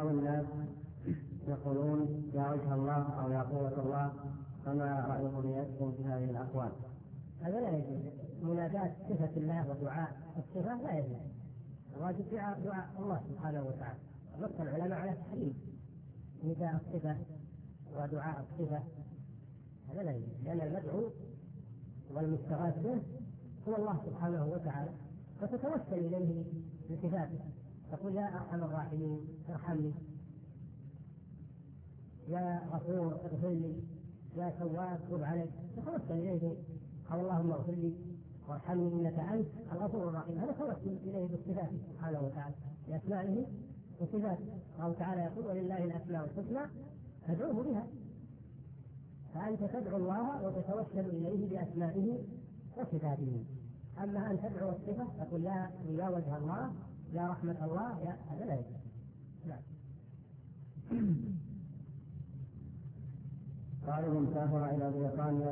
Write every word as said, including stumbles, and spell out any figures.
بعض الناس يقولون يا وجه الله أو يا قوة الله، فما رأيكم يكون في هذه الأقوال؟ هذا لا يجوز. مناداة صفة الله ودعاء الصفة لا يجوز. الواجب دعاء دعاء الله سبحانه وتعالى. نص العلماء على تحريم نداء الصفة ودعاء الصفة، هذا لا يجوز، لأن المدعو والمستغاث به هو الله سبحانه وتعالى، فتتوسل إليه بصفاته، تقول يا أرحم الراحمين ارحمني، يا غفور اغفر لي، يا تواب تب علي، تتوسل إليه قال اللهم اغفر لي وارحمني إنك أنت الغفور الرحيم. هذا توسل إليه بصفاته سبحانه وتعالى بأسمائه وصفاته. الله تعالى يقول ولله الأسماء الحسنى فادعوه بها، فأنت تدعو الله وتتوسل إليه بأسمائه وصفاته. أما أن تدعو الصفة تقول يا يا وجه الله يا رحمة الله يا هذا لا يجوز. لا. قال من سافر إلى بريطانيا